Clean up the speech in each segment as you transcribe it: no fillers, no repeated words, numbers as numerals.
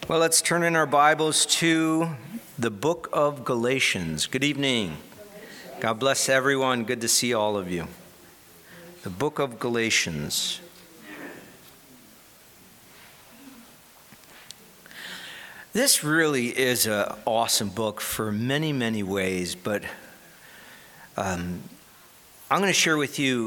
Well, let's turn in our Bibles to the book of Galatians. Good evening. God bless everyone. Good to see all of you. The book of Galatians. This really is an awesome book for many, many ways, but I'm going to share with you,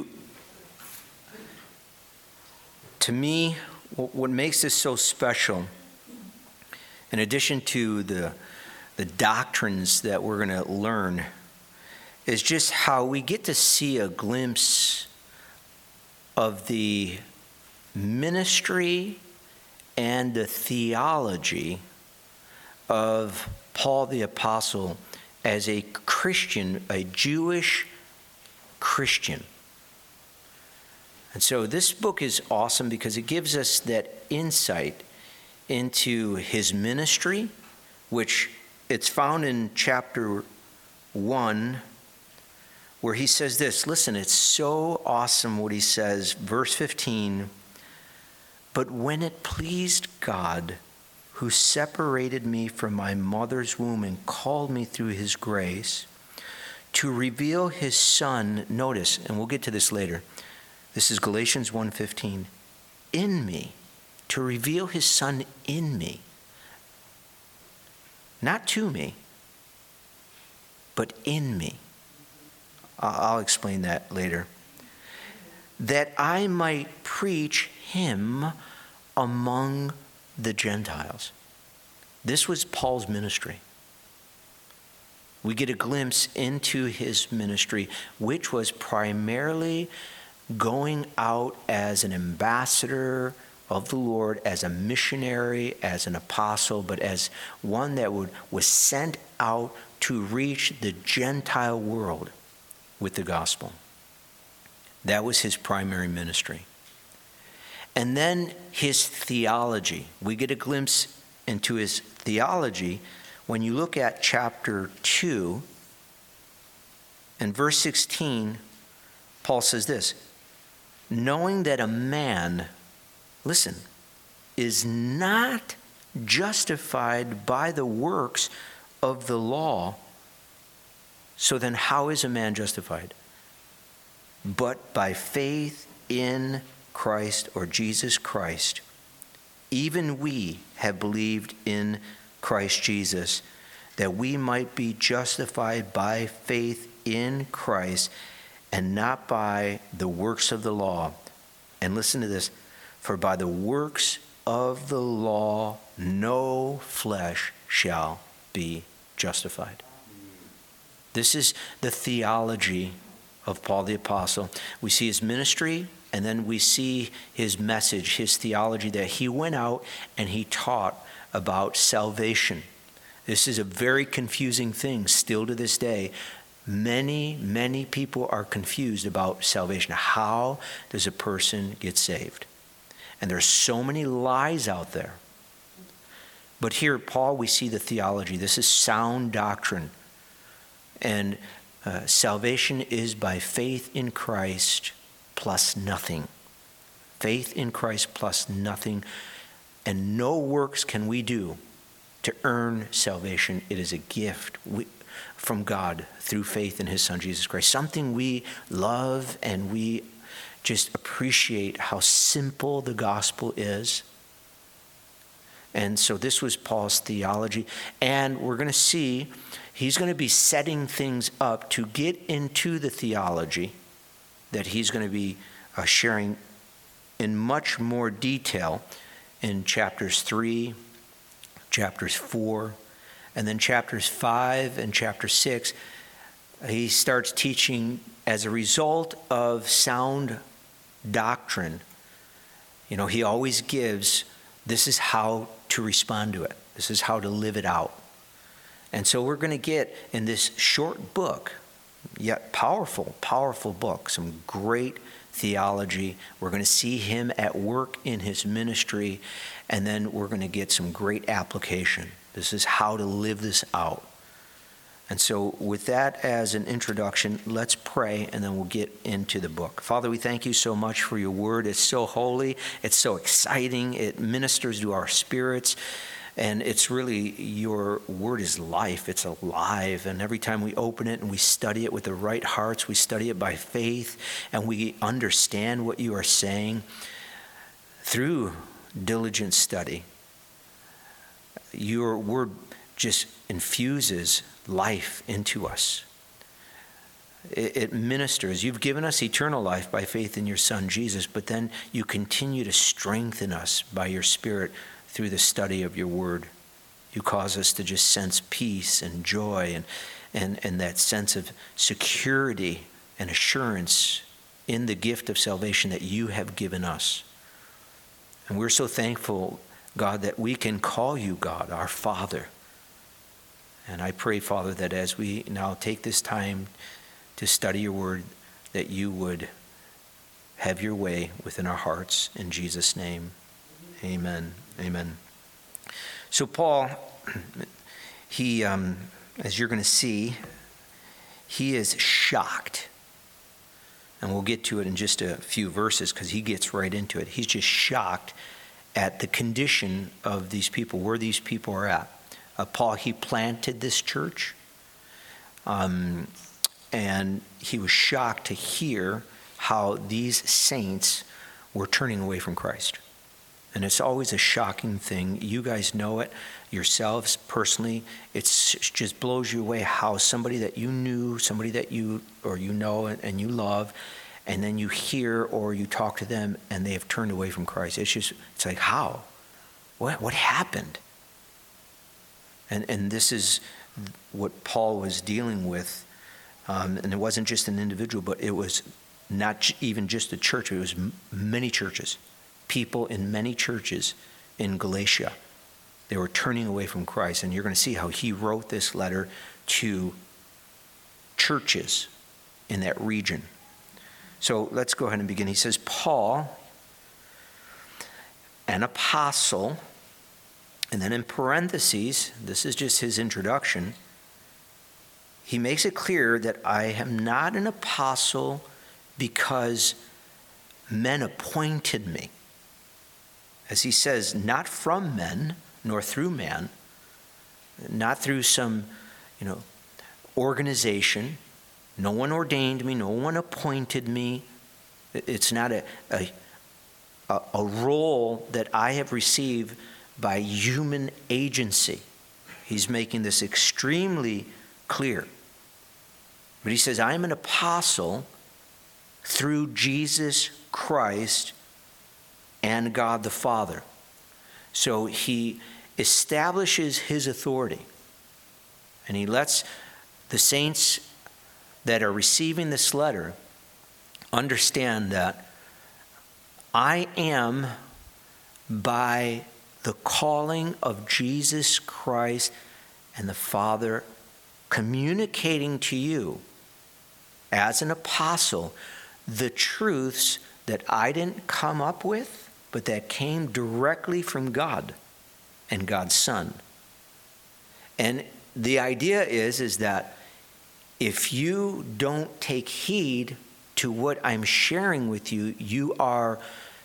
to me, what makes this so special, in addition to the doctrines that we're going to learn, is just how we get to see a glimpse of the ministry and the theology of Paul the Apostle as a Christian, a Jewish Christian. And so this book is awesome because it gives us that insight into his ministry, which it's found in chapter 1, where he says this. Listen, it's so awesome what he says. Verse 15, "But when it pleased God, who separated me from my mother's womb and called me through his grace, to reveal his Son," notice, and we'll get to this later. This is Galatians 1:15, "in me," to reveal his Son in me. Not to me, but in me. I'll explain that later. "That I might preach him among the Gentiles." This was Paul's ministry. We get a glimpse into his ministry, which was primarily going out as an ambassador of the Lord, as a missionary, as an apostle, but as one that was sent out to reach the Gentile world with the gospel. That was his primary ministry. And then his theology. We get a glimpse into his theology when you look at chapter 2 and verse 16. Paul says this, "Knowing that a man," listen, "is not justified by the works of the law, so then how is a man justified? But by faith in Christ," or Jesus Christ. "Even we have believed in Christ Jesus, that we might be justified by faith in Christ and not by the works of the law." And listen to this, "For by the works of the law no flesh shall be justified." This is the theology of Paul the Apostle. We see his ministry, and then we see his message, his theology, that he went out and he taught about salvation. This is a very confusing thing still to this day. Many, many people are confused about salvation. How does a person get saved? And there's so many lies out there. But here, Paul, we see the theology. This is sound doctrine. And salvation is by faith in Christ plus nothing. Faith in Christ plus nothing. And no works can we do to earn salvation. It is a gift from God through faith in his Son, Jesus Christ. Something we love, and we just appreciate how simple the gospel is. And so this was Paul's theology. And we're going to see he's going to be setting things up to get into the theology that he's going to be sharing in much more detail in chapters 3, chapters 4, and then chapters 5 and chapter 6. He starts teaching as a result of sound doctrine. You know, he always gives, this is how to respond to it. This is how to live it out. And so we're going to get in this short book, yet powerful, powerful book, some great theology. We're going to see him at work in his ministry, and then we're going to get some great application. This is how to live this out. And so with that as an introduction, let's pray, and then we'll get into the book. Father, we thank you so much for your word. It's so holy. It's so exciting. It ministers to our spirits. And it's really, your word is life. It's alive. And every time we open it and we study it with the right hearts, we study it by faith, and we understand what you are saying through diligent study, your word just infuses life into us. It ministers. You've given us eternal life by faith in your Son, Jesus, but then you continue to strengthen us by your Spirit through the study of your word. You cause us to just sense peace and joy and that sense of security and assurance in the gift of salvation that you have given us. And we're so thankful, God, that we can call you, God, our Father. And I pray, Father, that as we now take this time to study your word, that you would have your way within our hearts. In Jesus' name, amen. Amen. So Paul, he, as you're going to see, he is shocked. And we'll get to it in just a few verses because he gets right into it. He's just shocked at the condition of these people, where these people are at. Paul, he planted this church, and he was shocked to hear how these saints were turning away from Christ. And it's always a shocking thing. You guys know it yourselves personally. It just blows you away how somebody that you knew, somebody that you know and you love, and then you hear or you talk to them and they have turned away from Christ. It's like, how? What happened? And this is what Paul was dealing with. And it wasn't just an individual, but it was not even just a church. It was many churches. People in many churches in Galatia. They were turning away from Christ. And you're going to see how he wrote this letter to churches in that region. So let's go ahead and begin. He says, Paul, an apostle, and then in parentheses, this is just his introduction, he makes it clear that I am not an apostle because men appointed me. As he says, not from men, nor through man, not through some, organization. No one ordained me, no one appointed me. It's not a role that I have received by human agency. He's making this extremely clear. But he says, I am an apostle through Jesus Christ and God the Father. So he establishes his authority. And he lets the saints that are receiving this letter understand that I am, by the calling of Jesus Christ and the Father, communicating to you as an apostle the truths that I didn't come up with, but that came directly from God and God's Son. And the idea is that if you don't take heed to what I'm sharing with you, you are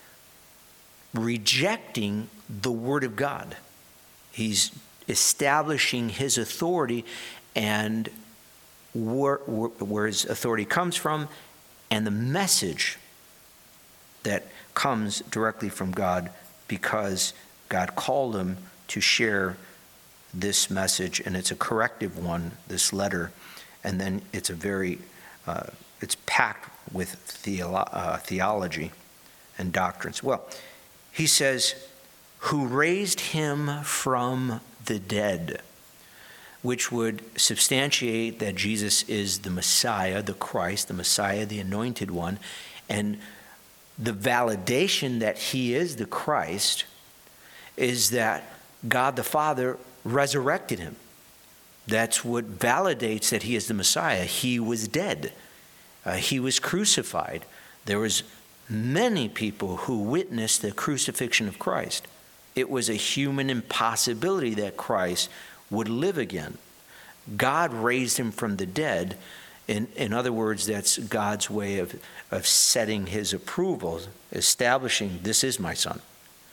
rejecting the Word of God. He's establishing his authority and where his authority comes from, and the message that comes directly from God, because God called him to share this message, and it's a corrective one, this letter, and then it's it's packed with theology and doctrines. Well, he says, who raised him from the dead, which would substantiate that Jesus is the Messiah, the Christ, the Messiah, the Anointed One, and the validation that he is the Christ is that God the Father resurrected him. That's what validates that he is the Messiah. He was dead. He was crucified. There was many people who witnessed the crucifixion of Christ. It was a human impossibility that Christ would live again. God raised him from the dead. In other words, that's God's way of setting his approval, establishing, this is my son.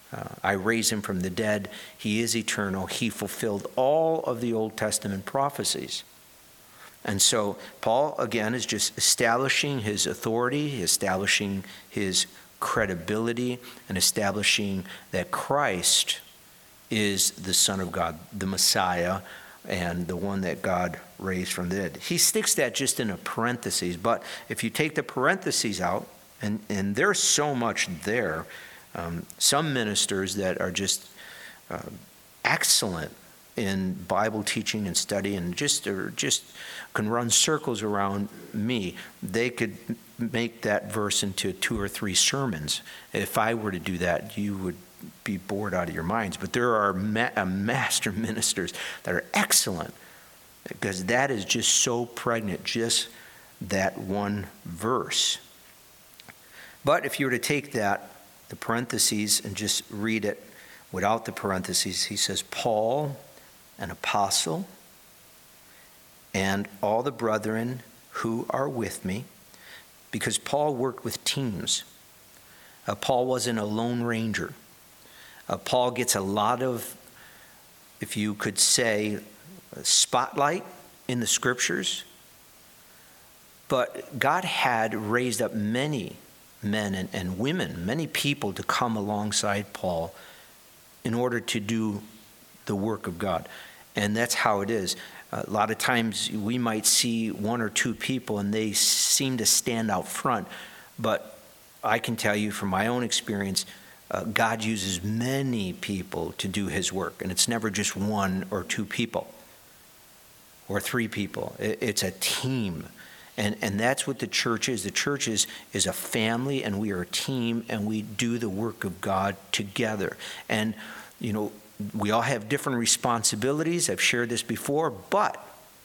I raised him from the dead. He is eternal. He fulfilled all of the Old Testament prophecies. And so Paul, again, is just establishing his authority, establishing his credibility, and establishing that Christ is the Son of God, the Messiah, and the one that God raised from the dead. He sticks that just in a parenthesis, but if you take the parentheses out, and there's so much there, some ministers that are just excellent in Bible teaching and study and just can run circles around me. They could make that verse into 2 or 3 sermons. If I were to do that, you would be bored out of your minds. But there are master ministers that are excellent, because that is just so pregnant, just that one verse. But if you were to take that, the parentheses, and just read it without the parentheses, he says, Paul, an apostle, and all the brethren who are with me, because Paul worked with teams. Paul wasn't a lone ranger. Paul gets a lot of, if you could say, spotlight in the scriptures, but God had raised up many men and women, many people to come alongside Paul in order to do the work of God. And that's how it is. A lot of times we might see 1 or 2 people and they seem to stand out front, but I can tell you from my own experience, God uses many people to do his work, and it's never just 1 or 2 people or 3 people. It's a team. And that's what the church is. The church is a family, and we are a team, and we do the work of God together. And, you know, we all have different responsibilities. I've shared this before, but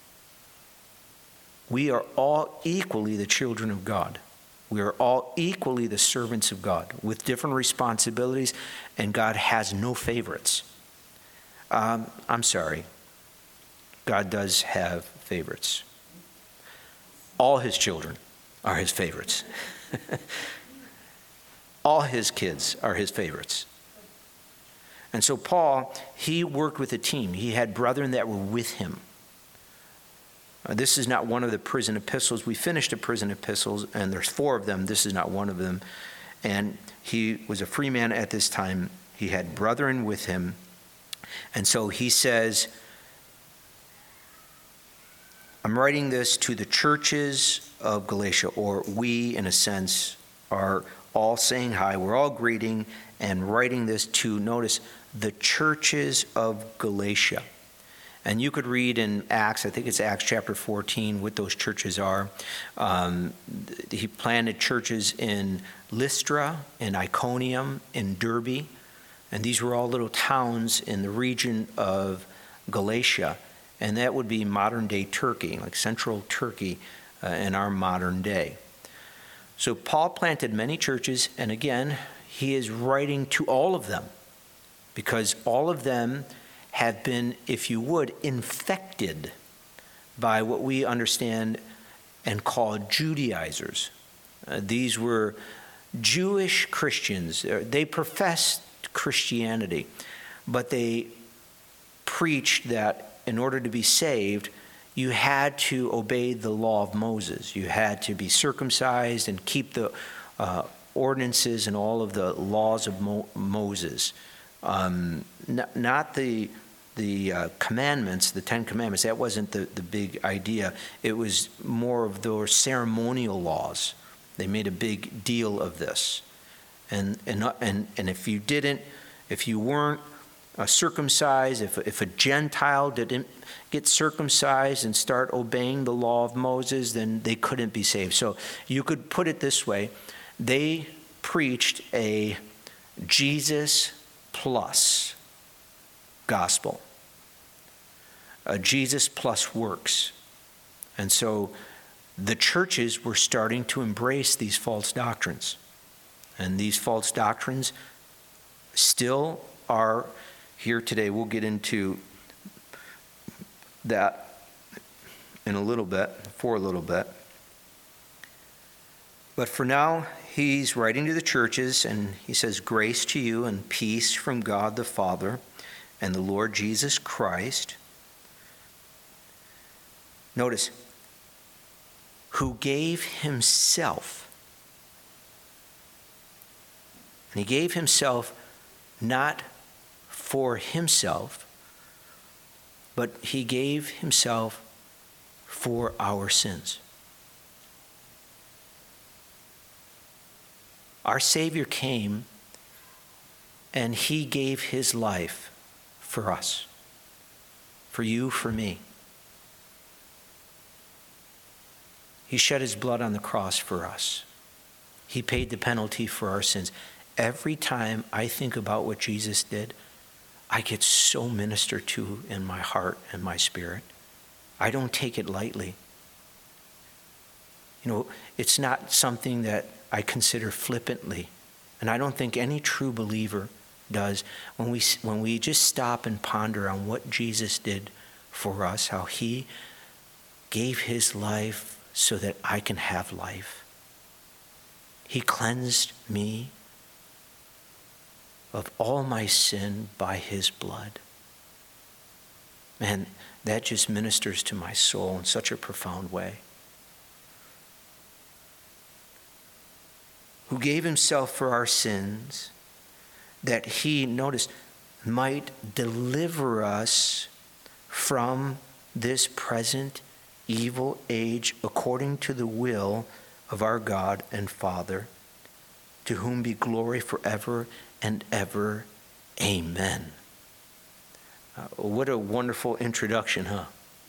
we are all equally the children of God. We are all equally the servants of God with different responsibilities, and God has no favorites. I'm sorry. God does have favorites. All his children are his favorites. All his kids are his favorites. And so Paul, he worked with a team. He had brethren that were with him. This is not one of the prison epistles. We finished the prison epistles, and there's 4 of them. This is not one of them. And he was a free man at this time. He had brethren with him. And so he says, I'm writing this to the churches of Galatia, or we, in a sense, are all saying hi. We're all greeting and writing this to, notice, the churches of Galatia. And you could read in Acts, I think it's Acts chapter 14, what those churches are. He planted churches in Lystra, in Iconium, in Derbe. And these were all little towns in the region of Galatia. And that would be modern-day Turkey, like central Turkey in our modern day. So Paul planted many churches, and again, he is writing to all of them, because all of them have been, if you would, infected by what we understand and call Judaizers. These were Jewish Christians. They professed Christianity, but they preached that in order to be saved, you had to obey the law of Moses. You had to be circumcised and keep the ordinances and all of the laws of Moses. Not the commandments, the 10 Commandments. That wasn't the big idea. It was more of those ceremonial laws. They made a big deal of this. And if you weren't circumcised, if a Gentile didn't get circumcised and start obeying the law of Moses, then they couldn't be saved. So you could put it this way. They preached a Jesus plus gospel, a Jesus plus works. And so the churches were starting to embrace these false doctrines. And these false doctrines still are here today. We'll get into that in a little bit, for a little bit. But for now, he's writing to the churches, and he says, "Grace to you and peace from God the Father and the Lord Jesus Christ." Notice, who gave himself. And he gave himself not for himself, but he gave himself for our sins. Our Savior came and he gave his life for us, for you, for me. He shed his blood on the cross for us. He paid the penalty for our sins. Every time I think about what Jesus did, I get so ministered to in my heart and my spirit. I don't take it lightly. You know, it's not something that I consider flippantly, and I don't think any true believer does. When we just stop and ponder on what Jesus did for us, how he gave his life so that I can have life. He cleansed me of all my sin by his blood. Man, that just ministers to my soul in such a profound way. Who gave himself for our sins, that he, notice, might deliver us from this present evil age according to the will of our God and Father, to whom be glory forever and ever. Amen. What a wonderful introduction, huh?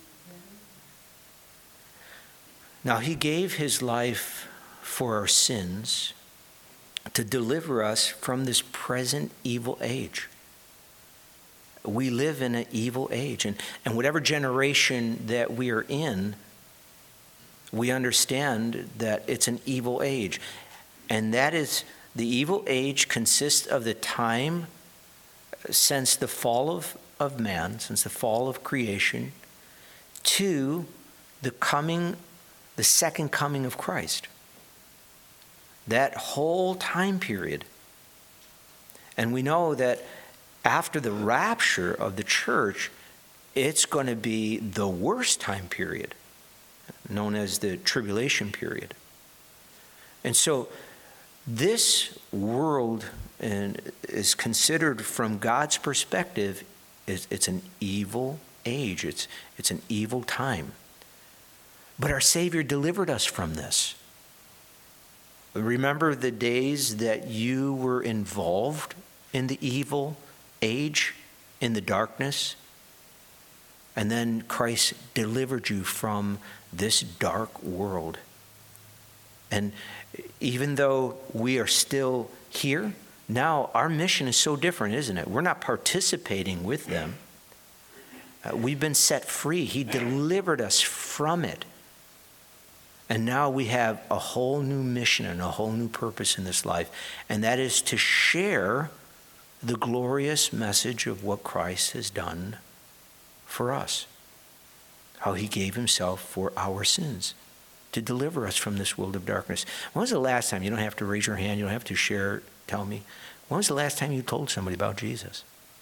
Now, he gave his life for our sins to deliver us from this present evil age. We live in an evil age, and whatever generation that we are in, we understand that it's an evil age. And that is, the evil age consists of the time since the fall of man, since the fall of creation, to the second coming of Christ. That whole time period. And we know that after the rapture of the church, it's going to be the worst time period, known as the tribulation period. And so this world is considered, from God's perspective, it's an evil age. It's an evil time. But our Savior delivered us from this. Remember the days that you were involved in the evil age, in the darkness? And then Christ delivered you from this dark world. And even though we are still here, now our mission is so different, isn't it? We're not participating with them. We've been set free. He delivered us from it. And now we have a whole new mission and a whole new purpose in this life. And that is to share the glorious message of what Christ has done for us. How he gave himself for our sins to deliver us from this world of darkness. When was the last time, you don't have to raise your hand, you don't have to share, tell me. When was the last time you told somebody about Jesus?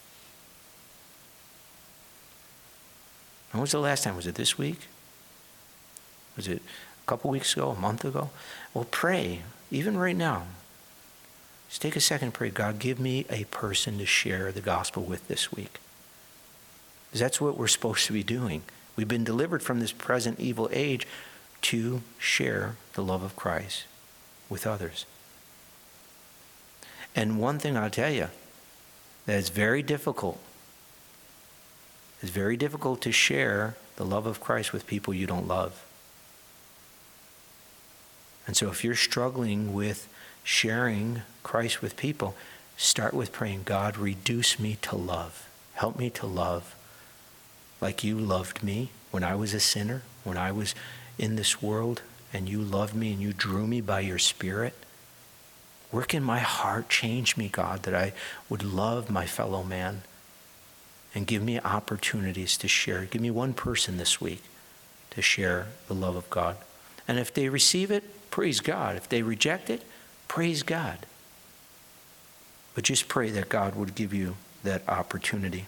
When was the last time? Was it this week? Was it a couple weeks ago, a month ago? Well, pray, even right now. Just take a second and pray, God, give me a person to share the gospel with this week. Because that's what we're supposed to be doing. We've been delivered from this present evil age to share the love of Christ with others. And one thing I'll tell you, that is very difficult. It's very difficult to share the love of Christ with people you don't love. And so if you're struggling with sharing Christ with people, start with praying, God, reduce me to love. Help me to love like you loved me when I was a sinner, when I was in this world, and you loved me and you drew me by your Spirit. Work in my heart, change me, God, that I would love my fellow man, and give me opportunities to share. Give me one person this week to share the love of God. And if they receive it, praise God. If they reject it, praise God. But just pray that God would give you that opportunity.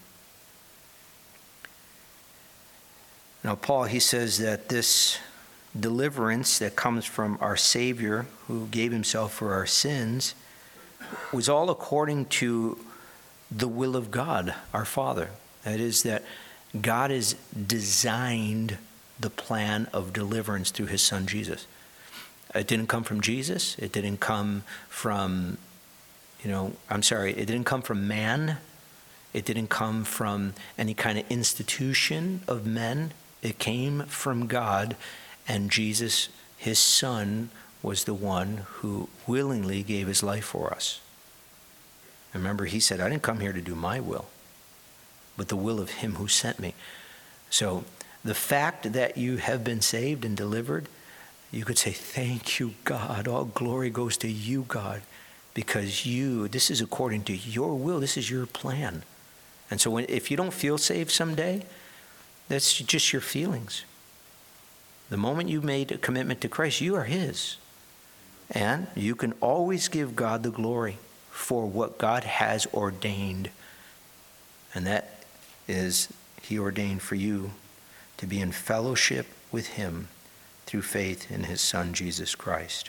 Now, Paul, he says that this deliverance that comes from our Savior who gave himself for our sins was all according to the will of God, our Father. That is, that God has designed the plan of deliverance through his Son, Jesus. It didn't come from Jesus. It didn't come from, it didn't come from man. It didn't come from any kind of institution of men. It came from God, and Jesus, his Son, was the one who willingly gave his life for us. Remember, he said, I didn't come here to do my will, but the will of him who sent me. So the fact that you have been saved and delivered, you could say, thank you, God. All glory goes to you, God, because this is according to your will. This is your plan. And so if you don't feel saved someday, that's just your feelings. The moment you made a commitment to Christ, you are his. And you can always give God the glory for what God has ordained. And that is, he ordained for you to be in fellowship with him through faith in his Son, Jesus Christ.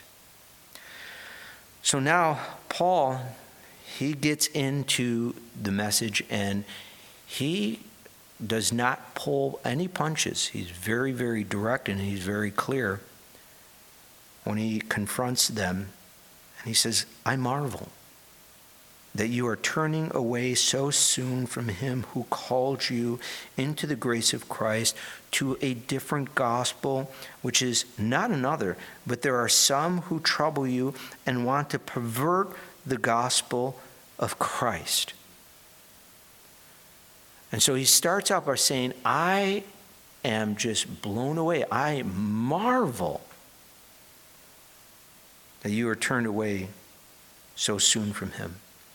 So now, Paul, he gets into the message, and he does not pull any punches. He's very, very direct, and he's very clear when he confronts them. And he says, I marvel that you are turning away so soon from him who called you into the grace of Christ to a different gospel, which is not another, but there are some who trouble you and want to pervert the gospel of Christ. And so he starts out by saying, I am just blown away. I marvel that you are turned away so soon from him.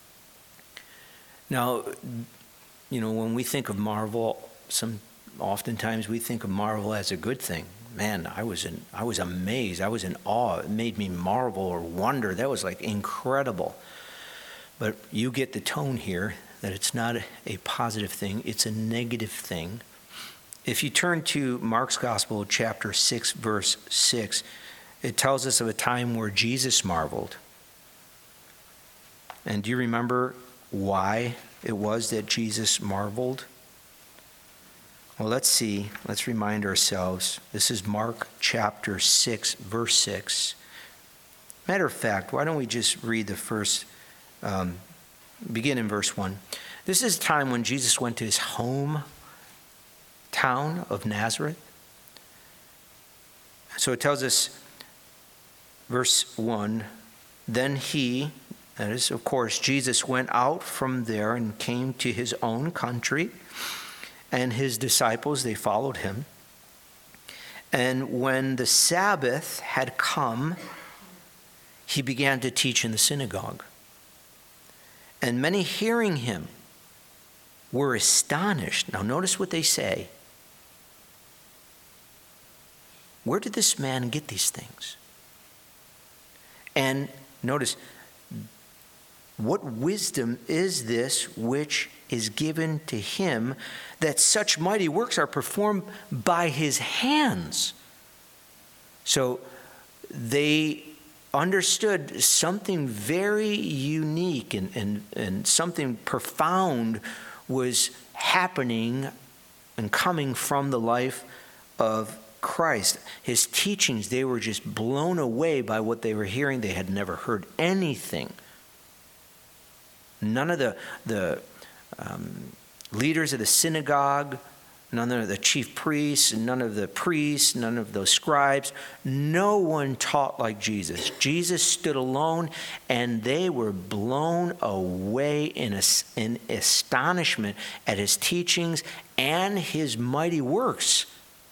Now, when we think of marvel, oftentimes we think of marvel as a good thing. Man, I was amazed. I was in awe. It made me marvel or wonder. That was like incredible. But you get the tone here that it's not a positive thing. It's a negative thing. If you turn to Mark's Gospel, chapter 6, verse 6, it tells us of a time where Jesus marveled. And do you remember why it was that Jesus marveled? Well, let's see. Let's remind ourselves. This is Mark chapter 6, verse 6. Matter of fact, why don't we just read the first, begin in verse 1. This is a time when Jesus went to his home town of Nazareth. So it tells us, verse 1, then he, that is, of course, Jesus went out from there and came to his own country, and his disciples, they followed him. And when the Sabbath had come, he began to teach in the synagogue. And many hearing him were astonished. Now notice what they say. Where did this man get these things? And notice, what wisdom is this which is given to him, that such mighty works are performed by his hands? So they understood something very unique and something profound was happening and coming from the life of Christ. His teachings, they were just blown away by what they were hearing. They had never heard anything. None of the leaders of the synagogue, none of the chief priests, none of the priests, none of those scribes, no one taught like Jesus. Jesus stood alone, and they were blown away in astonishment at his teachings and his mighty works.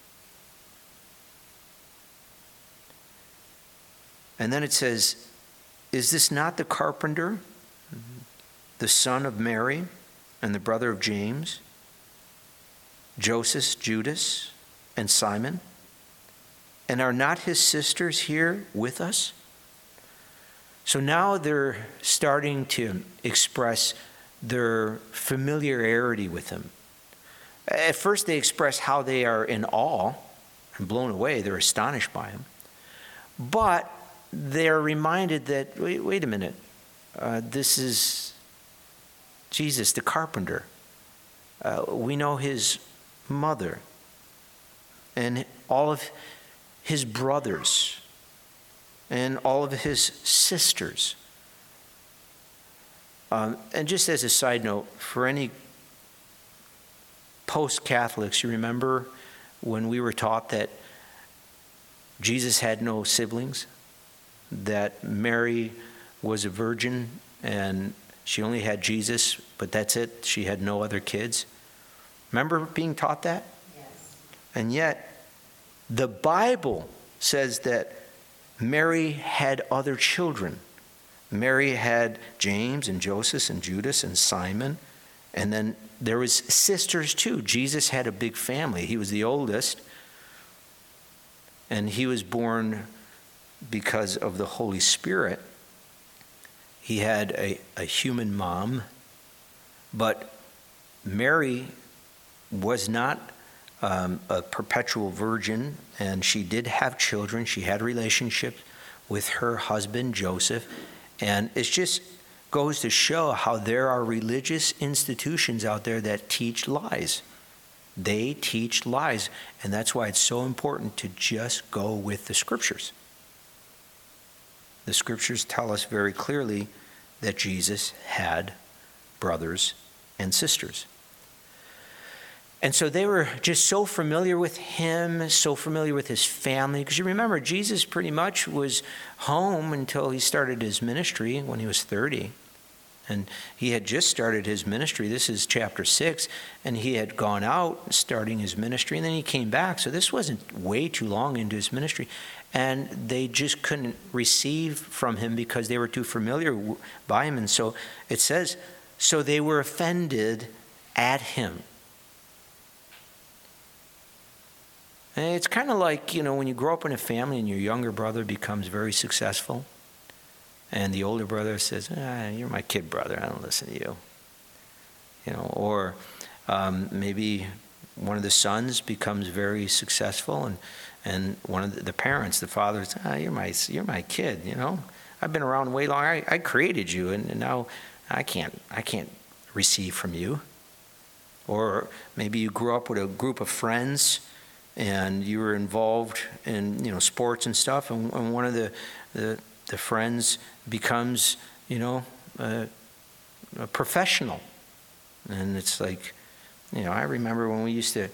And then it says, is this not the carpenter, the son of Mary, and the brother of James, Joseph, Judas, and Simon? And are not his sisters here with us? So now they're starting to express their familiarity with him. At first they express how they are in awe and blown away. They're astonished by him. But they're reminded that, wait a minute, this is Jesus the carpenter. We know his mother and all of his brothers and all of his sisters. And just as a side note, for any post-Catholics, you remember when we were taught that Jesus had no siblings, that Mary was a virgin and she only had Jesus, but that's it. She had no other kids. Remember being taught that? Yes. And yet, the Bible says that Mary had other children. Mary had James and Joseph and Judas and Simon. And then there was sisters too. Jesus had a big family. He was the oldest. And he was born because of the Holy Spirit. He had a human mom. But Mary was not a perpetual virgin, and she did have children. She had relationships with her husband, Joseph. And it just goes to show how there are religious institutions out there that teach lies. They teach lies. And that's why it's so important to just go with the scriptures. The scriptures tell us very clearly that Jesus had brothers and sisters. And so they were just so familiar with him, so familiar with his family. Because you remember, Jesus pretty much was home until he started his ministry when he was 30. And he had just started his ministry. This is chapter 6. And he had gone out starting his ministry. And then he came back. So this wasn't way too long into his ministry. And they just couldn't receive from him because they were too familiar by him. And so it says, so they were offended at him. And it's kind of like, when you grow up in a family and your younger brother becomes very successful, and the older brother says, you're my kid brother, I don't listen to you. Or maybe one of the sons becomes very successful, and one of the parents, the father says, you're my kid, I've been around way long, I created you, and now I can't receive from you. Or maybe you grew up with a group of friends, and you were involved in sports and stuff, and one of the friends becomes a professional, and it's like I remember when we used to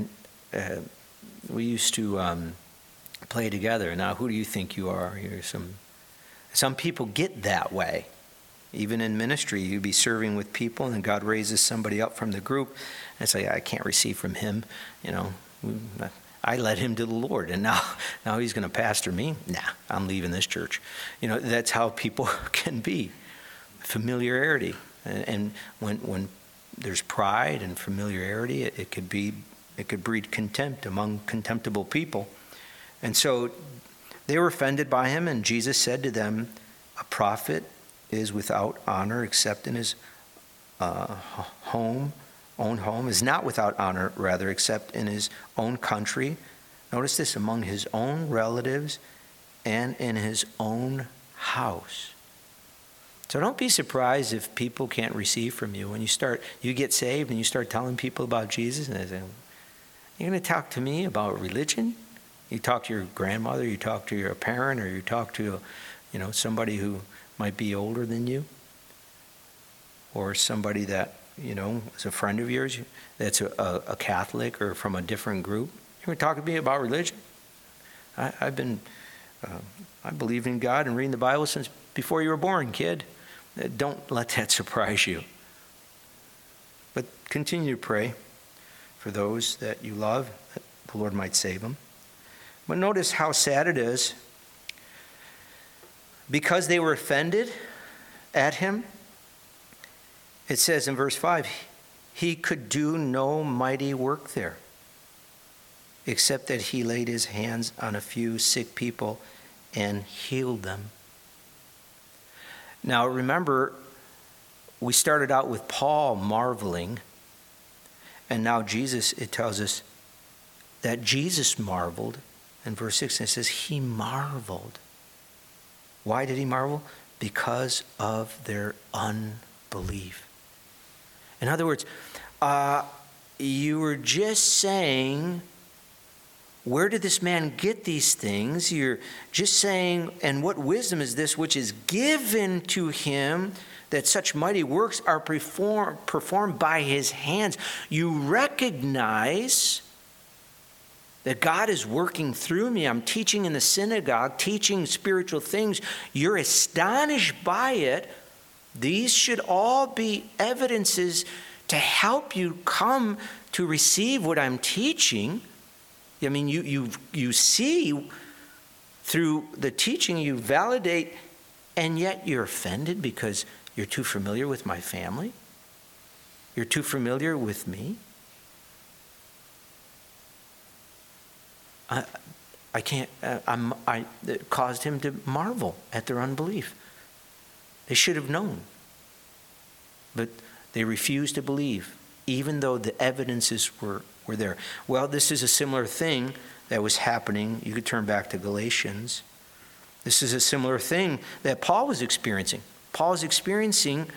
play together. Now who do you think you are? You're some people get that way. Even in ministry, you'd be serving with people, and God raises somebody up from the group, and it's like, I can't receive from him, I led him to the Lord, and now he's going to pastor me? Nah, I'm leaving this church. That's how people can be. Familiarity. And when there's pride and familiarity, it could breed contempt among contemptible people. And so they were offended by him, and Jesus said to them, a prophet is without honor except in his own home, is not without honor, rather, except in his own country. Notice this, among his own relatives and in his own house. So don't be surprised if people can't receive from you. When you get saved and you start telling people about Jesus, and they say, you're going to talk to me about religion? You talk to your grandmother, you talk to your parent, or you talk to somebody who might be older than you, or somebody that is a friend of yours that's a Catholic or from a different group. You want to talk to me about religion? I believe in God and reading the Bible since before you were born, kid. Don't let that surprise you. But continue to pray for those that you love, that the Lord might save them. But notice how sad it is. Because they were offended at him, it says in verse 5, he could do no mighty work there, except that he laid his hands on a few sick people and healed them. Now remember, we started out with Paul marveling, and now Jesus, it tells us that Jesus marveled. In verse 6, it says he marveled. Why did he marvel? Because of their unbelief. In other words, you were just saying, where did this man get these things? You're just saying, and what wisdom is this which is given to him, that such mighty works are performed by his hands? You recognize that God is working through me. I'm teaching in the synagogue, teaching spiritual things. You're astonished by it. These should all be evidences to help you come to receive what I'm teaching. I mean, you see through the teaching, you validate, and yet you're offended because you're too familiar with my family. You're too familiar with me. I can't. It caused him to marvel at their unbelief. They should have known, but they refused to believe, even though the evidences were there. Well, this is a similar thing that was happening. You could turn back to Galatians. This is a similar thing that Paul was experiencing. Paul is experiencing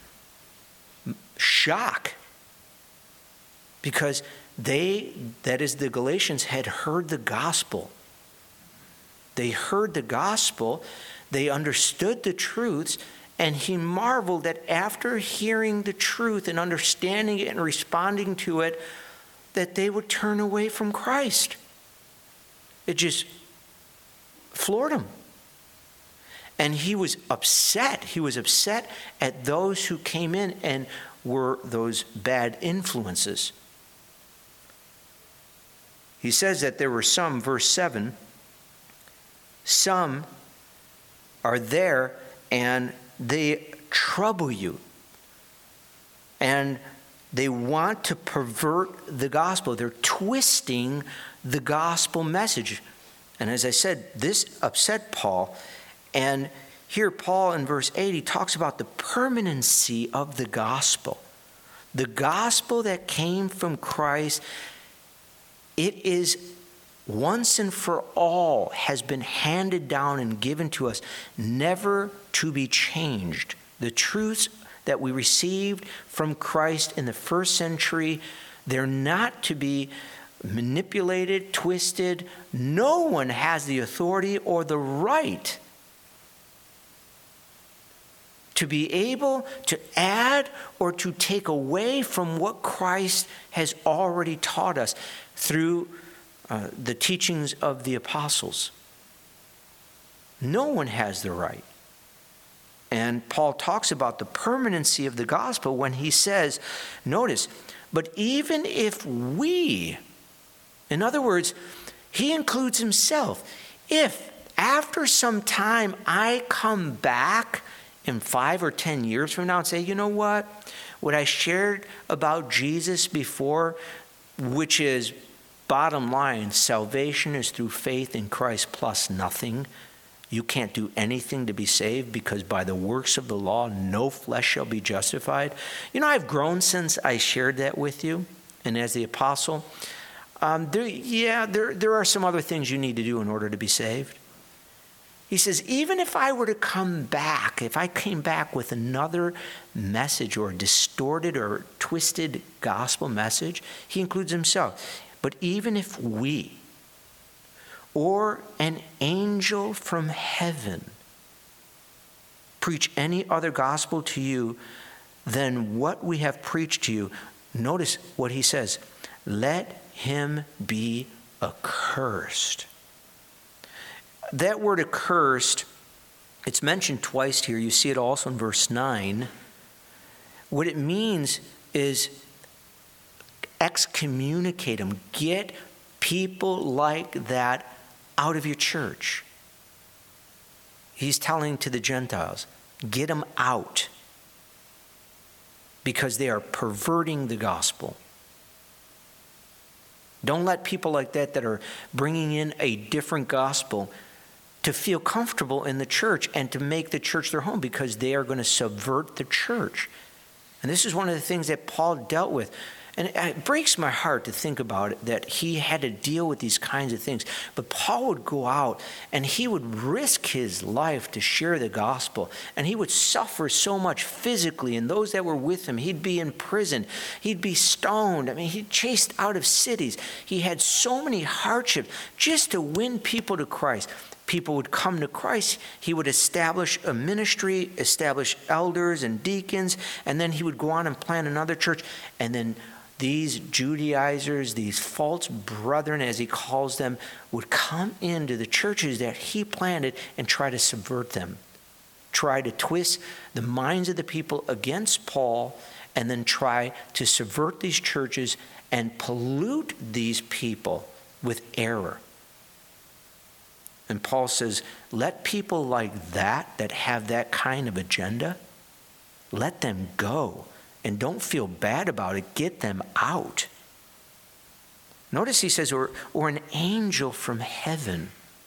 shock because that is the Galatians, had heard the gospel. They heard the gospel, they understood the truths, and he marveled that after hearing the truth and understanding it and responding to it, that they would turn away from Christ. It just floored him. And he was upset. He was upset at those who came in and were those bad influences. He says that there were some, verse 7, some are there and they trouble you. And they want to pervert the gospel. They're twisting the gospel message. And as I said, this upset Paul. And here Paul in verse 8, he talks about the permanency of the gospel. The gospel that came from Christ, it is once and for all has been handed down and given to us, never to be changed. The truths that we received from Christ in the first century, they're not to be manipulated, twisted. No one has the authority or the right to be able to add or to take away from what Christ has already taught us through the teachings of the apostles. No one has the right. And Paul talks about the permanency of the gospel when he says, notice, but even if we, in other words, he includes himself, if after some time I come back in 5 or 10 years from now and say, you know what I shared about Jesus before, which is bottom line, salvation is through faith in Christ plus nothing. You can't do anything to be saved because by the works of the law, no flesh shall be justified. You know, I've grown since I shared that with you. And as the apostle, there are some other things you need to do in order to be saved. He says, even if I were to come back, if I came back with another message or a distorted or twisted gospel message, he includes himself. But even if we, or an angel from heaven, preach any other gospel to you than what we have preached to you, notice what he says, let him be accursed. That word accursed, it's mentioned twice here. You see it also in verse 9. What it means is excommunicate them. Get people like that out of your church. He's telling to the Gentiles, get them out because they are perverting the gospel. Don't let people like that are bringing in a different gospel to feel comfortable in the church and to make the church their home, because they are going to subvert the church. And this is one of the things that Paul dealt with. And it breaks my heart to think about it, that he had to deal with these kinds of things. But Paul would go out and he would risk his life to share the gospel. And he would suffer so much physically. And those that were with him, he'd be in prison. He'd be stoned. I mean, he'd chased out of cities. He had so many hardships just to win people to Christ. People would come to Christ. He would establish a ministry, establish elders and deacons, and then he would go on and plant another church. And then these Judaizers, these false brethren, as he calls them, would come into the churches that he planted and try to subvert them, try to twist the minds of the people against Paul, and then try to subvert these churches and pollute these people with error. And Paul says, let people like that have that kind of agenda, let them go. And don't feel bad about it. Get them out. Notice he says, or an angel from heaven.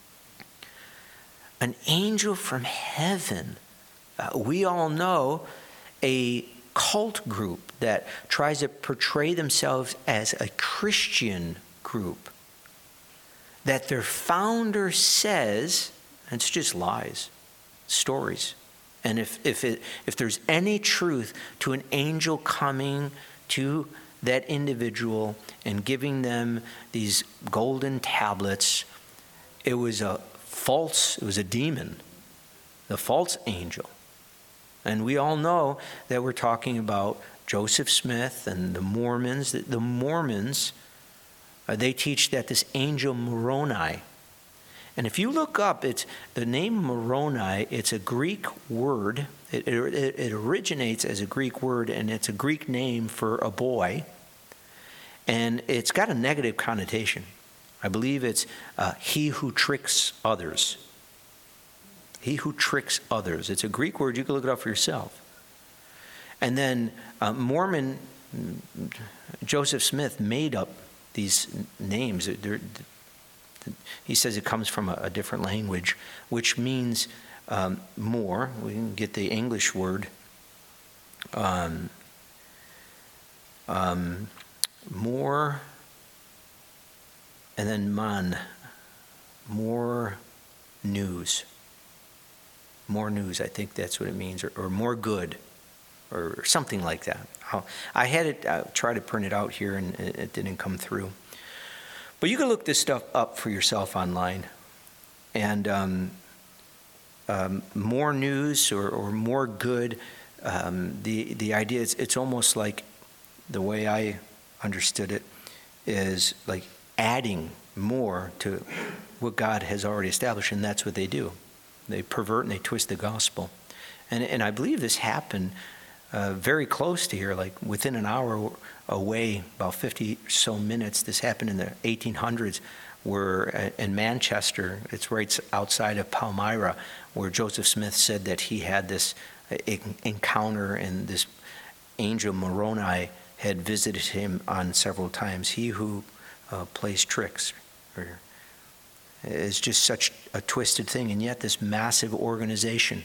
An angel from heaven. We all know a cult group that tries to portray themselves as a Christian group, that their founder says, and it's just lies, stories. And if there's any truth to an angel coming to that individual and giving them these golden tablets, it was a demon, the false angel. And we all know that we're talking about Joseph Smith and the Mormons. The Mormons, they teach that this angel Moroni. And if you look up, it's the name Moroni. It's a Greek word. It originates as a Greek word, and it's a Greek name for a boy. And it's got a negative connotation. I believe it's he who tricks others. He who tricks others. It's a Greek word. You can look it up for yourself. And then Mormon Joseph Smith made up these names. He says it comes from a different language, which means more. We can get the English word more, and then man, more news. More news, I think that's what it means, or more good, or something like that. I had it, try to print it out here, and it didn't come through. But you can look this stuff up for yourself online. And more news or more good, the idea is it's almost like, the way I understood it, is like adding more to what God has already established, and that's what they do. They pervert and they twist the gospel. And I believe this happened very close to here, like within an hour away, about 50 or so minutes. This happened in the 1800s, where in Manchester, it's right outside of Palmyra, where Joseph Smith said that he had this encounter, and this angel Moroni had visited him on several times. He who plays tricks. It's just such a twisted thing, and yet this massive organization,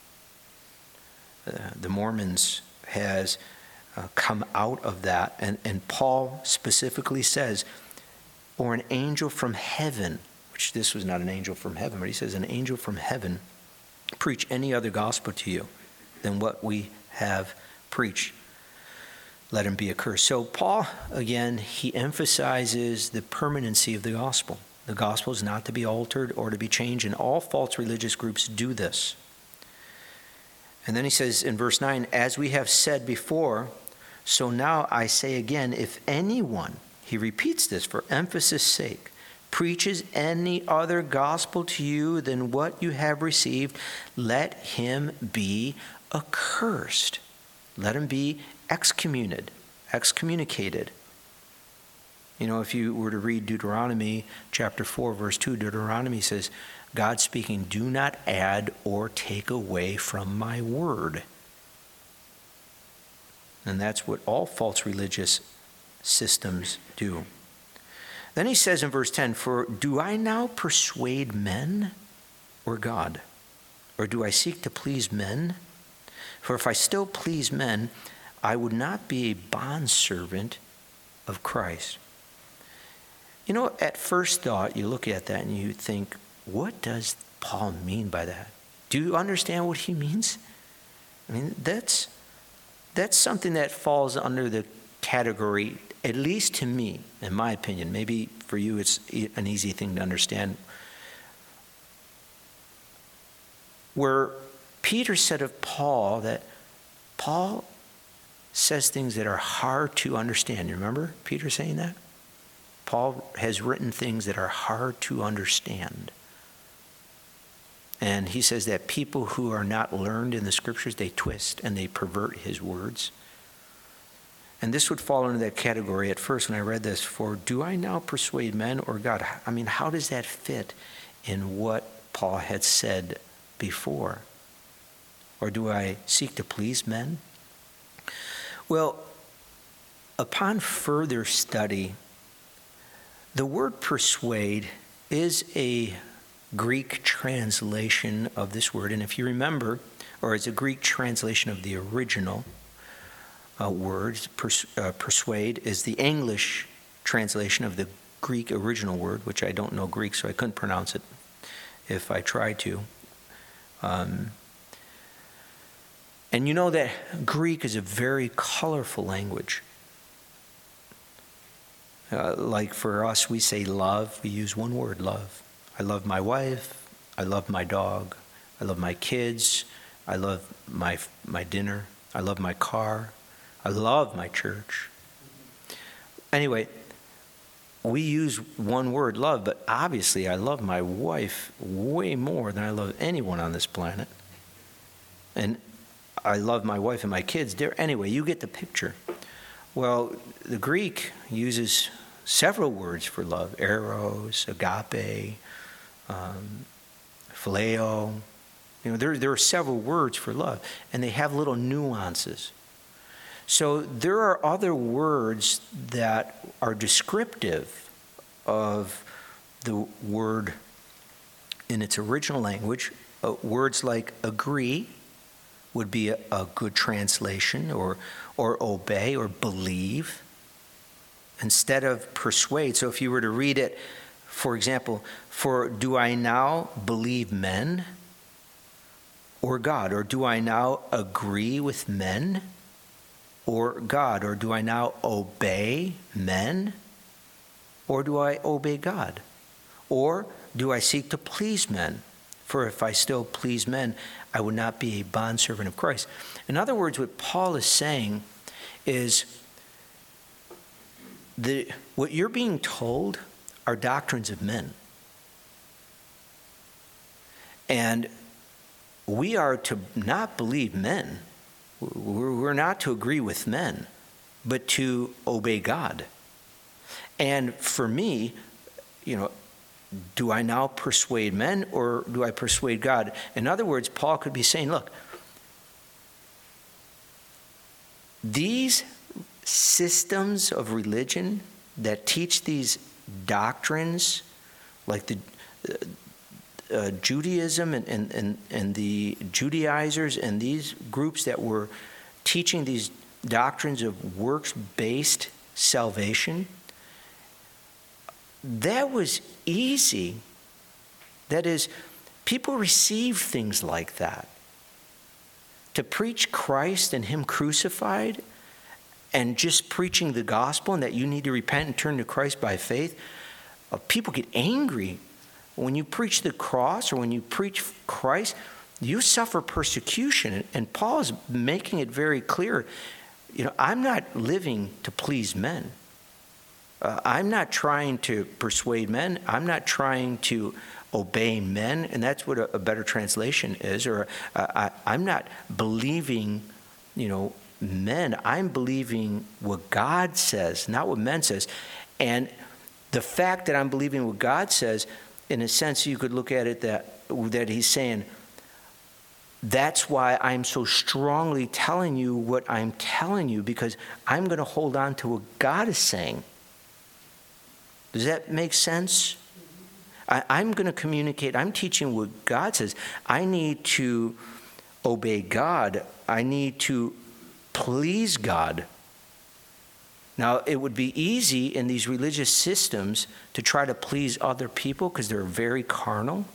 the Mormons, has come out of that. And Paul specifically says, or an angel from heaven, which this was not an angel from heaven, but he says an angel from heaven, preach any other gospel to you than what we have preached, let him be accursed. So Paul, again, he emphasizes the permanency of the gospel. The gospel is not to be altered or to be changed, and all false religious groups do this. And then he says in verse 9, as we have said before, so now I say again, if anyone, he repeats this for emphasis' sake, preaches any other gospel to you than what you have received, let him be accursed. Let him be excommunicated. You know, if you were to read Deuteronomy chapter 4, verse 2, Deuteronomy says, God speaking, do not add or take away from my word. And that's what all false religious systems do. Then he says in verse 10, for do I now persuade men? or God? Or do I seek to please men? For if I still please men, I would not be a bondservant of Christ. You know, at first thought, you look at that and you think, what does Paul mean by that? Do you understand what he means? I mean, that's something that falls under the category, at least to me, in my opinion. Maybe for you it's an easy thing to understand. Where Peter said of Paul that Paul says things that are hard to understand. You remember Peter saying that? Paul has written things that are hard to understand. And he says that people who are not learned in the scriptures, they twist and they pervert his words. And this would fall into that category at first when I read this. For do I now persuade men or God? I mean, how does that fit in what Paul had said before? Or do I seek to please men? Well, upon further study, the word persuade is a Greek translation of this word. And if you remember, or it's a Greek translation of the original word, persuade is the English translation of the Greek original word, which I don't know Greek, so I couldn't pronounce it if I tried to. And you know that Greek is a very colorful language. Like for us, we say love. We use one word, love. I love my wife. I love my dog. I love my kids. I love my dinner. I love my car. I love my church. Anyway, we use one word, love, but obviously I love my wife way more than I love anyone on this planet. And I love my wife and my kids. Anyway, you get the picture. Well, the Greek uses several words for love: eros, agape, phileo. You know, there are several words for love, and they have little nuances. So there are other words that are descriptive of the word in its original language. Words like agree would be a good translation, or obey or believe, instead of persuade. So if you were to read it, for example, for do I now believe men or God? Or do I now agree with men or God? Or do I now obey men or do I obey God? Or do I seek to please men? For if I still please men, I would not be a bondservant of Christ. In other words, what Paul is saying is what you're being told are doctrines of men. And we are to not believe men. We're not to agree with men, but to obey God. And for me, you know, do I now persuade men or do I persuade God? In other words, Paul could be saying, look, these systems of religion that teach these doctrines, like the Judaism and the Judaizers and these groups that were teaching these doctrines of works-based salvation, that was easy. That is, people received things like that. To preach Christ and Him crucified and just preaching the gospel and that you need to repent and turn to Christ by faith, people get angry. When you preach the cross or when you preach Christ, you suffer persecution. And Paul is making it very clear, you know, I'm not living to please men. I'm not trying to persuade men. I'm not trying to obey men, and that's what a better translation is. Or I'm not believing, you know, men. I'm believing what God says, not what men says. And the fact that I'm believing what God says, in a sense, you could look at it that He's saying, that's why I'm so strongly telling you what I'm telling you, because I'm going to hold on to what God is saying. Does that make sense? I'm going to communicate. I'm teaching what God says. I need to obey God. I need to please God. Now, it would be easy in these religious systems to try to please other people because they're very carnal.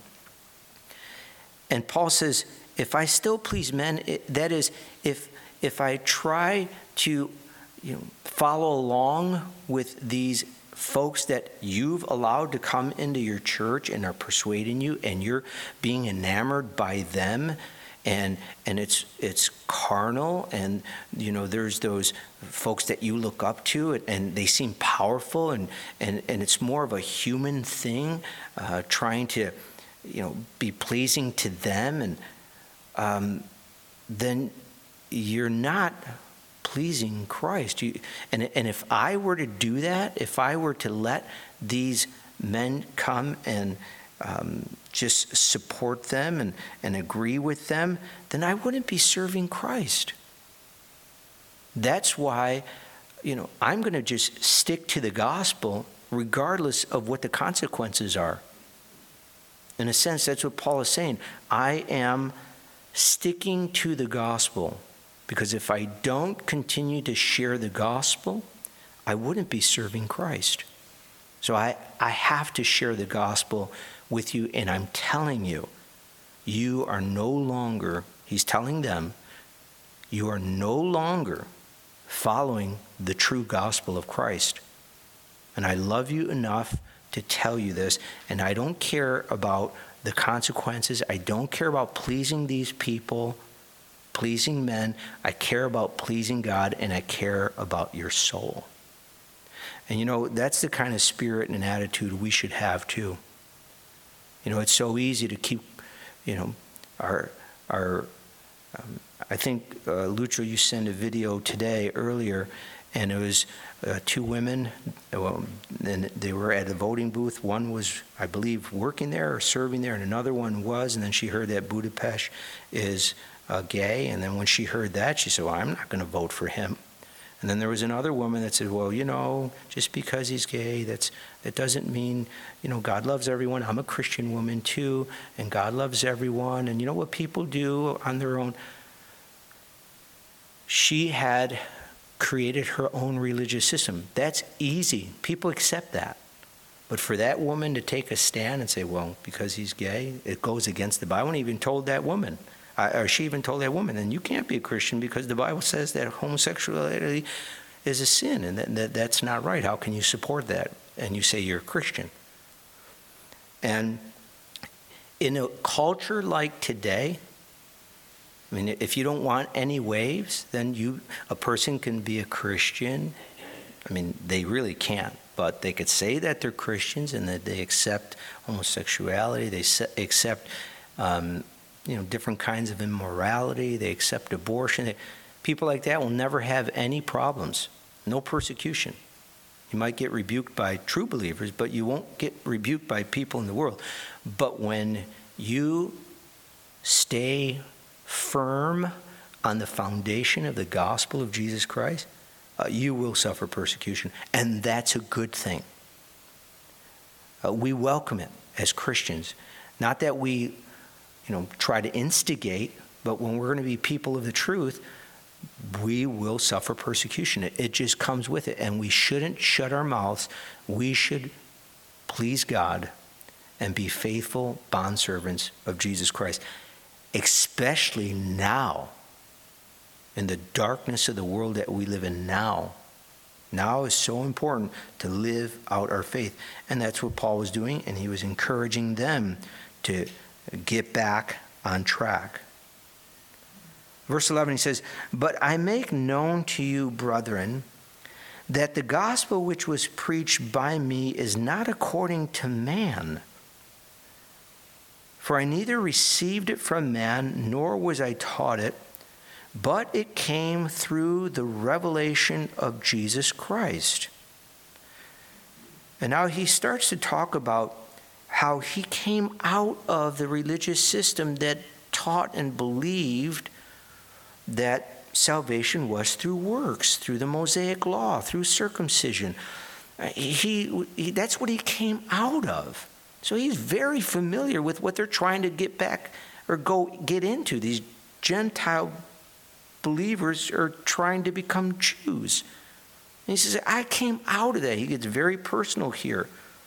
And Paul says, if I still please men, that is, if I try to follow along with these folks that you've allowed to come into your church and are persuading you, and you're being enamored by them, and it's carnal, and there's those folks that you look up to, and they seem powerful, and it's more of a human thing, trying to be pleasing to them, and then you're not pleasing Christ. And if I were to do that, if I were to let these men come and just support them and agree with them, then I wouldn't be serving Christ. That's why, I'm going to just stick to the gospel regardless of what the consequences are. In a sense, that's what Paul is saying. I am sticking to the gospel, because if I don't continue to share the gospel, I wouldn't be serving Christ. So I have to share the gospel with you, and I'm telling you, you are no longer, he's telling them, you are no longer following the true gospel of Christ. And I love you enough to tell you this, and I don't care about the consequences. I don't care about pleasing these people, pleasing men. I care about pleasing God, and I care about your soul. And that's the kind of spirit and attitude we should have too. It's so easy to keep, I think, Lucho, you sent a video today earlier, and it was two women, and they were at a voting booth. One was, I believe, working there or serving there, and another one was, and then she heard that Budapest is gay, and then when she heard that, she said, well, I'm not going to vote for him. And then there was another woman that said, well, just because he's gay, that doesn't mean, God loves everyone. I'm a Christian woman too, and God loves everyone. And you know what people do on their own? She had created her own religious system. That's easy. People accept that. But for that woman to take a stand and say, well, because he's gay, it goes against the Bible. And even told that woman, or she even told that woman, and you can't be a Christian because the Bible says that homosexuality is a sin, and that's not right. How can you support that? And you say you're a Christian. And in a culture like today, if you don't want any waves, then a person can be a Christian. They really can't, but they could say that they're Christians and that they accept homosexuality, they accept different kinds of immorality, they accept abortion. People like that will never have any problems, no persecution. You might get rebuked by true believers, but you won't get rebuked by people in the world. But when you stay firm on the foundation of the gospel of Jesus Christ, you will suffer persecution, and that's a good thing. We welcome it as Christians. Not that we try to instigate, but when we're going to be people of the truth, we will suffer persecution. It just comes with it, and we shouldn't shut our mouths. We should please God and be faithful bondservants of Jesus Christ, especially now, in the darkness of the world that we live in now. Now is so important to live out our faith, and that's what Paul was doing, and he was encouraging them to get back on track. Verse 11, he says, "But I make known to you, brethren, that the gospel which was preached by me is not according to man. For I neither received it from man, nor was I taught it, but it came through the revelation of Jesus Christ." And now he starts to talk about how he came out of the religious system that taught and believed that salvation was through works, through the Mosaic law, through circumcision. That's what he came out of. So he's very familiar with what they're trying to get back or get into. These Gentile believers are trying to become Jews. And he says, I came out of that. He gets very personal here.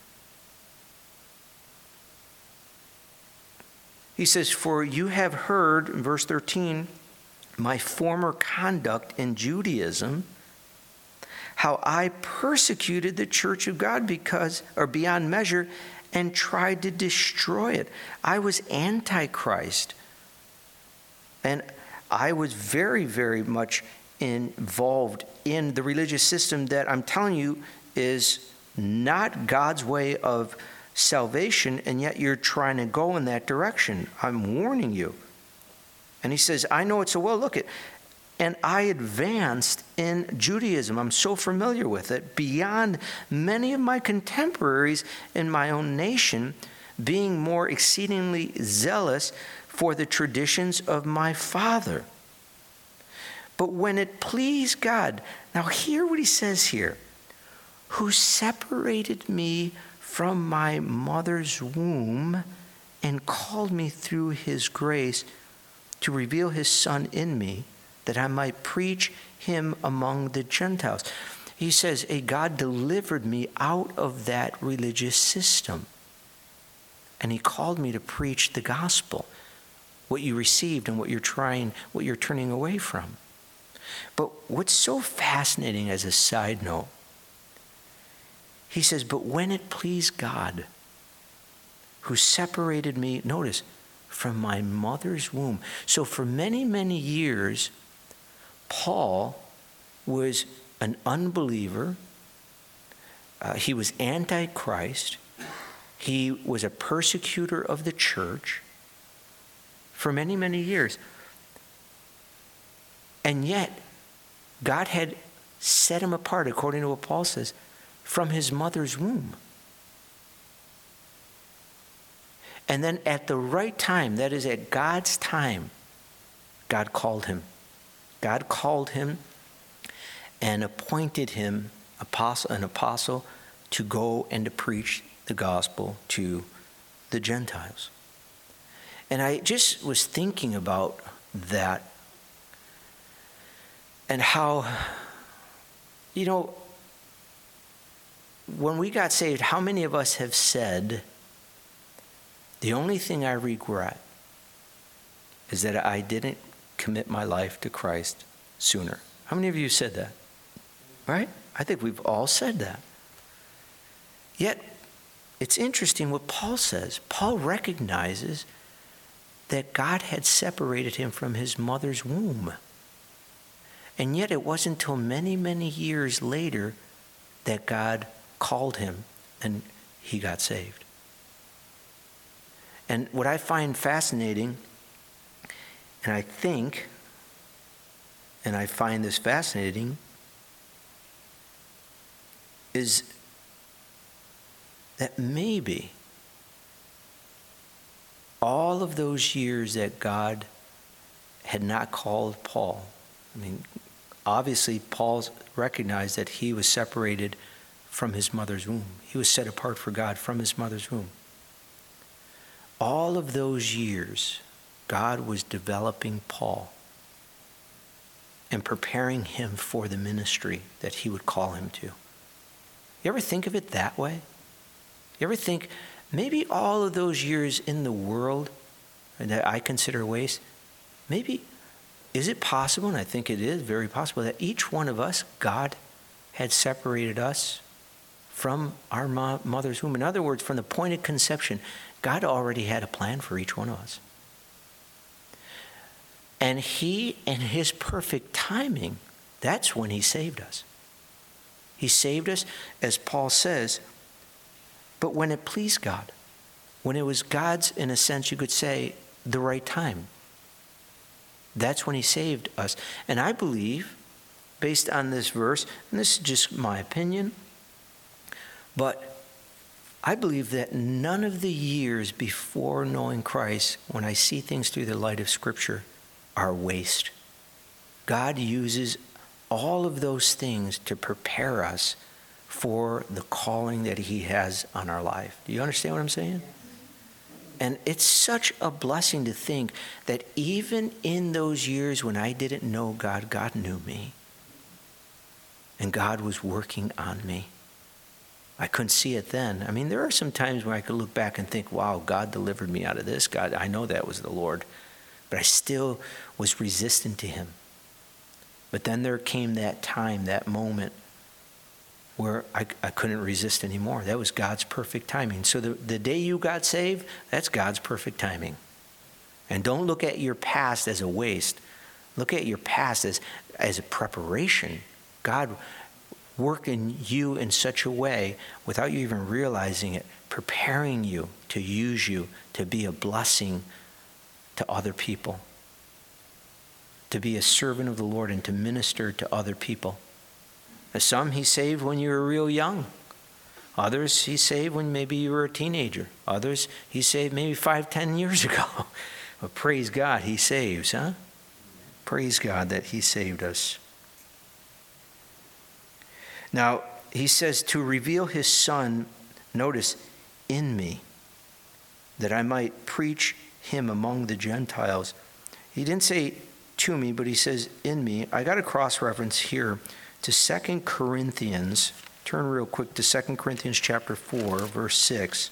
He says, for you have heard, in verse 13, my former conduct in Judaism, how I persecuted the church of God beyond measure and tried to destroy it. I was antichrist. And I was very, very much involved in the religious system that I'm telling you is not God's way of salvation, and yet you're trying to go in that direction. I'm warning you. And he says, I know it so well. Look, and I advanced in Judaism. I'm so familiar with it, beyond many of my contemporaries in my own nation, being more exceedingly zealous for the traditions of my father. But when it pleased God, now hear what he says here, who separated me from my mother's womb and called me through his grace to reveal his Son in me, that I might preach him among the Gentiles. He says, God delivered me out of that religious system. And he called me to preach the gospel, what you received and what you're turning away from. But what's so fascinating as a side note, he says, but when it pleased God, who separated me, notice, from my mother's womb. So for many, many years, Paul was an unbeliever. He was antichrist. He was a persecutor of the church for many, many years. And yet, God had set him apart, according to what Paul says, from his mother's womb. And then at the right time, that is at God's time, God called him. God called him and appointed him an apostle to go and to preach the gospel to the Gentiles. And I just was thinking about that and how, when we got saved, how many of us have said, the only thing I regret is that I didn't commit my life to Christ sooner? How many of you said that? Right? I think we've all said that. Yet, it's interesting what Paul says. Paul recognizes that God had separated him from his mother's womb. And yet it wasn't until many, many years later that God called him and he got saved. And what I find fascinating, and I find this fascinating, is that maybe all of those years that God had not called Paul, obviously Paul recognized that he was separated from his mother's womb. He was set apart for God from his mother's womb. All of those years, God was developing Paul and preparing him for the ministry that he would call him to. You ever think of it that way? You ever think, maybe all of those years in the world that I consider waste, maybe, is it possible, and I think it is very possible, that each one of us, God had separated us from our mother's womb? In other words, from the point of conception, God already had a plan for each one of us. And he, in his perfect timing, that's when he saved us. He saved us, as Paul says, but when it pleased God, when it was God's, in a sense you could say, the right time. That's when he saved us. And I believe, based on this verse, and this is just my opinion, but I believe that none of the years before knowing Christ, when I see things through the light of Scripture, are waste. God uses all of those things to prepare us for the calling that he has on our life. Do you understand what I'm saying? And it's such a blessing to think that even in those years when I didn't know God, God knew me. And God was working on me. I couldn't see it then. I mean, there are some times where I could look back and think, wow, God delivered me out of this. God, I know that was the Lord. But I still was resistant to him. But then there came that time, that moment, where I couldn't resist anymore. That was God's perfect timing. So the day you got saved, that's God's perfect timing. And don't look at your past as a waste. Look at your past as a preparation. God worked in you in such a way, without you even realizing it, preparing you to use you to be a blessing to other people, to be a servant of the Lord and to minister to other people. Some he saved when you were real young. Others he saved when maybe you were a teenager. Others he saved maybe 5-10 years ago. But praise God, he saves, huh? Praise God that he saved us. Now, he says to reveal his son, notice, in me, that I might preach him among the Gentiles. He didn't say to me, but he says in me. I got a cross-reference here to 2 Corinthians. Turn real quick to 2 Corinthians chapter 4, verse 6.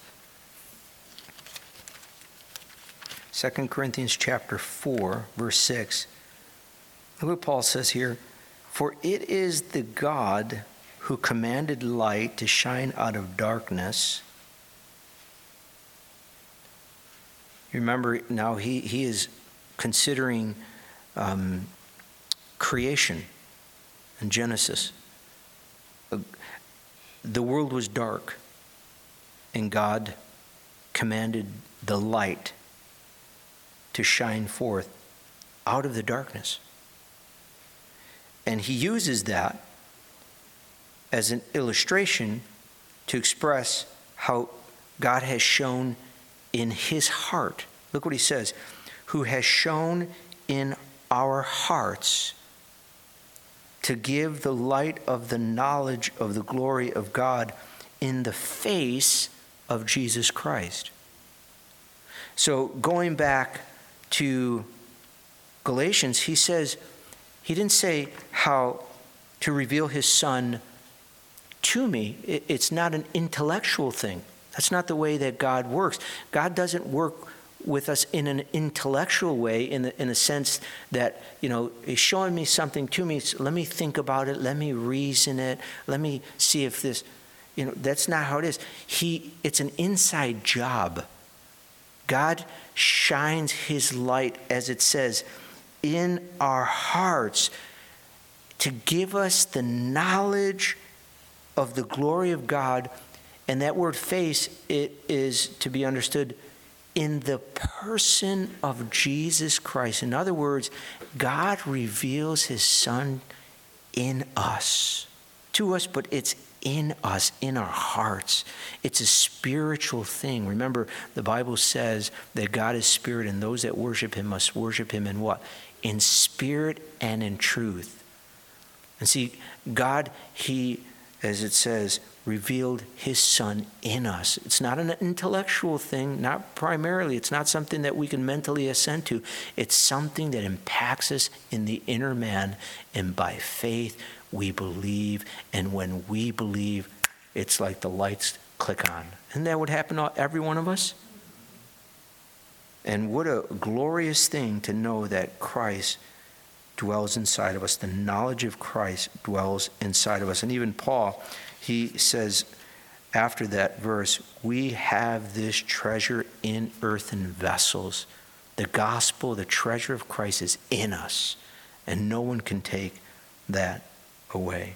2 Corinthians chapter 4, verse 6. Look what Paul says here. For it is the God who commanded light to shine out of darkness. Remember, now he is considering creation in Genesis. The world was dark, and God commanded the light to shine forth out of the darkness. And he uses that as an illustration to express how God has shown in his heart. Look what he says. Who has shown in our hearts to give the light of the knowledge of the glory of God in the face of Jesus Christ. So going back to Galatians, he says, he didn't say how to reveal his son to me. It's not an intellectual thing. That's not the way that God works. God doesn't work with us in an intellectual way, in a sense that, he's showing me something to me. So let me think about it. Let me reason it. Let me see if this, that's not how it is. It's an inside job. God shines his light, as it says, in our hearts to give us the knowledge of the glory of God. And that word face, it is to be understood in the person of Jesus Christ. In other words, God reveals his son in us, to us, but it's in us, in our hearts. It's a spiritual thing. Remember, the Bible says that God is spirit, and those that worship him must worship him in what? In spirit and in truth. And see, God, he, as it says, revealed his son in us. It's not an intellectual thing, not primarily. It's not something that we can mentally assent to. It's something that impacts us in the inner man, and by faith we believe, and when we believe, it's like the lights click on. Isn't that what happened to every one of us? And what a glorious thing to know that Christ dwells inside of us. The knowledge of Christ dwells inside of us. And even Paul, he says after that verse, we have this treasure in earthen vessels. The gospel, the treasure of Christ is in us, and no one can take that away.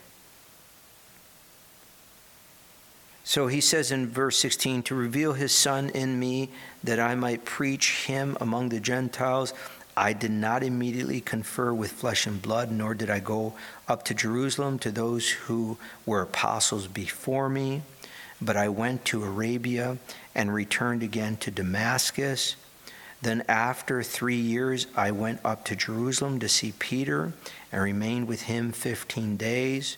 So he says in verse 16, to reveal his son in me, that I might preach him among the Gentiles. I did not immediately confer with flesh and blood, nor did I go up to Jerusalem to those who were apostles before me, but I went to Arabia and returned again to Damascus. Then after 3 years, I went up to Jerusalem to see Peter and remained with him 15 days.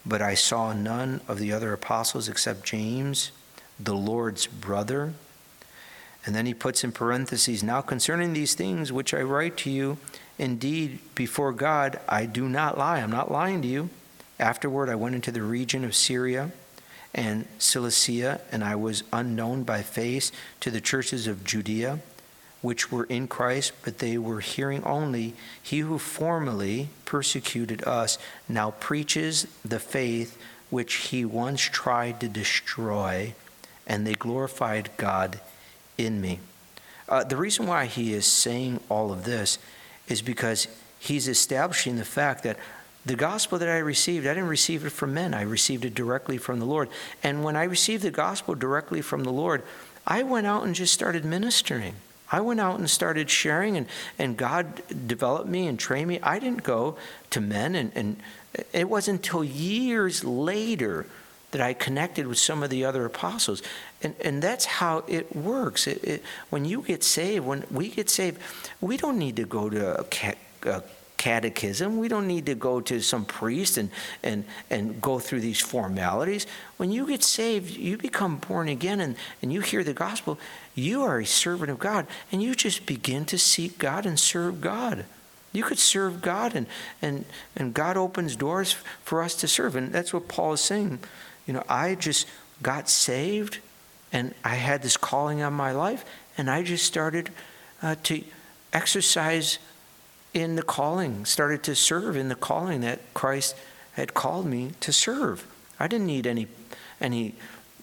but I saw none of the other apostles except James, the Lord's brother. And then he puts in parentheses, now concerning these things which I write to you, indeed, before God, I do not lie. I'm not lying to you. Afterward, I went into the region of Syria and Cilicia, and I was unknown by face to the churches of Judea, which were in Christ, but they were hearing only. He who formerly persecuted us now preaches the faith which he once tried to destroy, and they glorified God in me. The reason why he is saying all of this is because he's establishing the fact that the gospel that I received, I didn't receive it from men. I received it directly from the Lord. And when I received the gospel directly from the Lord, I went out and just started ministering. I went out and started sharing, and God developed me and trained me. I didn't go to men, and it wasn't until years later that I connected with some of the other apostles. And that's how it works. When you get saved, when we get saved, we don't need to go to a catechism. We don't need to go to some priest and go through these formalities. When you get saved, you become born again and you hear the gospel. You are a servant of God, and you just begin to seek God and serve God. You could serve God, and God opens doors for us to serve. And that's what Paul is saying. I just got saved, and I had this calling on my life, and I just started to exercise in the calling, started to serve in the calling that Christ had called me to serve. I didn't need any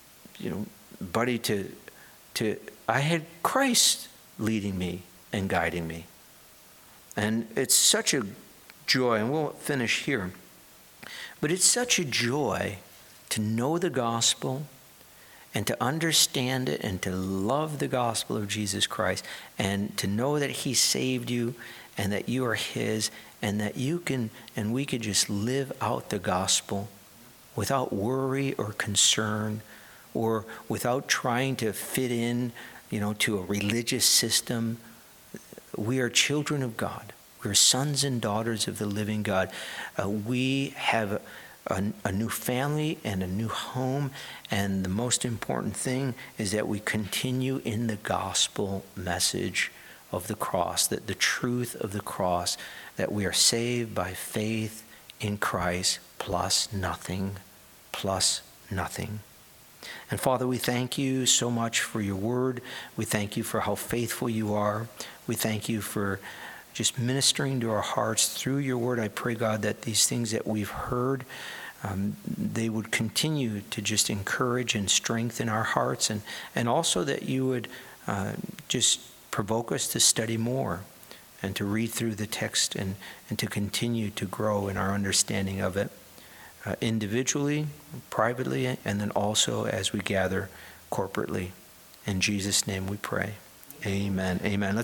buddy to I had Christ leading me and guiding me. And it's such a joy, and we'll finish here, but it's such a joy to know the gospel and to understand it and to love the gospel of Jesus Christ and to know that he saved you and that you are his, and that you can and we could just live out the gospel without worry or concern or without trying to fit in, to a religious system. We are children of God. We're sons and daughters of the living God. We have a new family and a new home, and the most important thing is that we continue in the gospel message of the cross, that the truth of the cross, that we are saved by faith in Christ plus nothing. And Father, we thank you so much for your word. We thank you for how faithful you are. We thank you for just ministering to our hearts through your word. I pray, God, that these things that we've heard, they would continue to just encourage and strengthen our hearts, and also that you would just provoke us to study more and to read through the text and to continue to grow in our understanding of it, individually, privately, and then also as we gather corporately. In Jesus' name we pray. Amen. Amen.